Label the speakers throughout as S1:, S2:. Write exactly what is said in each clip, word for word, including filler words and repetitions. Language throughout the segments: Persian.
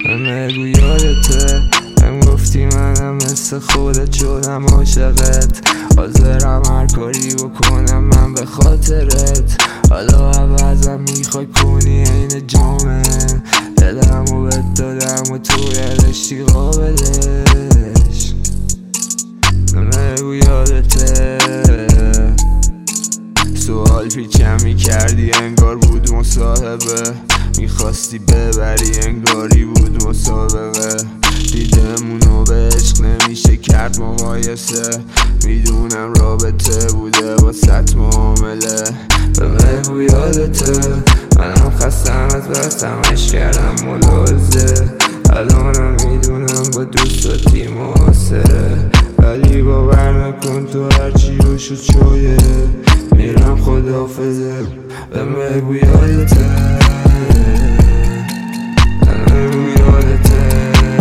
S1: بگو یادته هم گفتی منم مثل خودت شدم عاشقت، حاضرم هر کاری بکنم من به خاطرت. حالا عوضم میخوای کنی عین جامه، دلمو بهت دادم و تو یادشی قابلش. بگو یادته سوال پیچم میکردی انگار بود مصاحبه، میخواستی ببری انگاری بود مسابقه. دیدمونو به عشق نمیشه کرد مقایسه، میدونم رابطه بوده با ست معامله. بگو یادته منم خستم از بستم عشق کردم ملاحظه، الانم میدونم با دوستاتی معاصره، ولی باور نکن تو هرچی رو شد شویه میرم خداحافظه. بگو یادته بگو یادته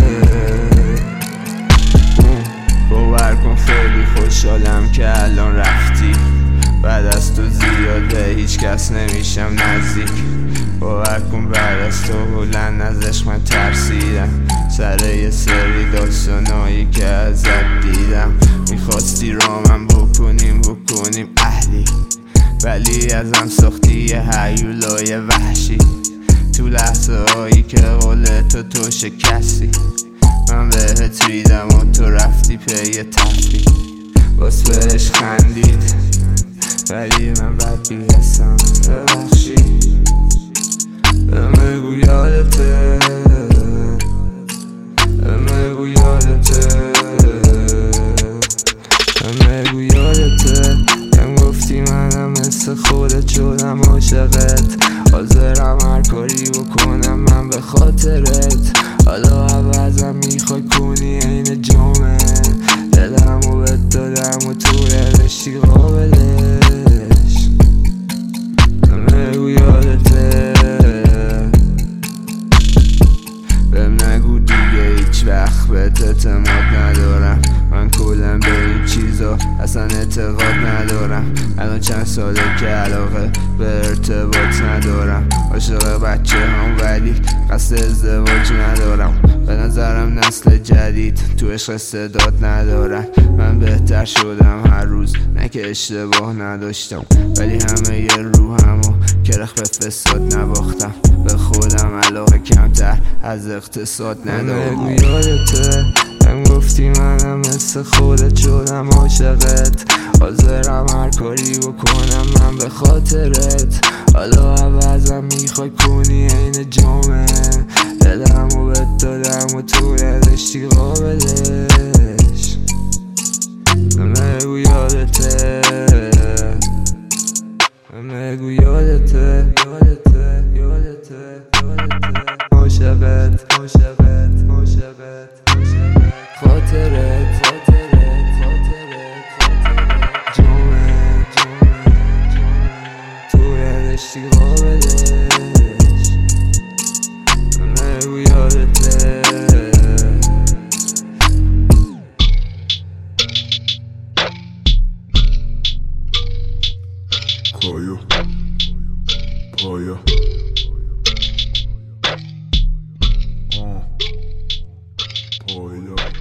S1: باور کن خیلی خوشحالم که الان رفتی، بعد از تو زیاده هیچ کس نمیشم نزدیک. باور کن بعد از تو بلند از عشق من ترسیدم، سر یه سری داستانایی که ازت دیدم. میخواستی رامم بکنیم بکنیم اهلی، ولی ازم ساختی یه هیولای وحشی. تو لحظه هایی که قول تو تو شکستی، من بهت ریدم و تو رفتی پی تفریح. باز بهش خندید ولی من بد بیرستم ببخشی. بگو یادته بگو یادته بگو یادته هم گفتی منم مثل خودت شدم عاشقت، حاضرم هر کاری بکنم من به خاطرت. حالا عوضم میخوای کنی عین جامه، دلمو بهت دادم و تو یادشی قابلش. بگو یادته بهم نگو دیگه هیچ وقت بهت اعتماد ندارم، من کلن به این چیزا اصلا اعتقاد ندارم. الان چند ساله که علاقه به ارتباط ندارم، عاشق بچه هم ولی قصد ازدواج ندارم. به نظرم نسل جدید تو عشق استعداد ندارم. من بهتر شدم هر روز نه که اشتباه نداشتم، ولی همه یه روحمو کرخ به فساد نباختم. به خودم علاقه کمتر از اقتصاد ندارم. بگو یادته هم گفتی منم مثل خودت شدم عاشقت، حاضرم هر کاری بکنم من به خاطرت. حالا عوضم میخوای کنی عین جامه، دلمو بهت دادم و تو یادشی قابلش. بگو یادته بگو یادته یادته یادته عاشقت عاشقت عاشقت خاطرت خاطرت خاطرت جامه جامه تو یادشی قابلش. بگو یادته
S2: پایا پایا آه پایا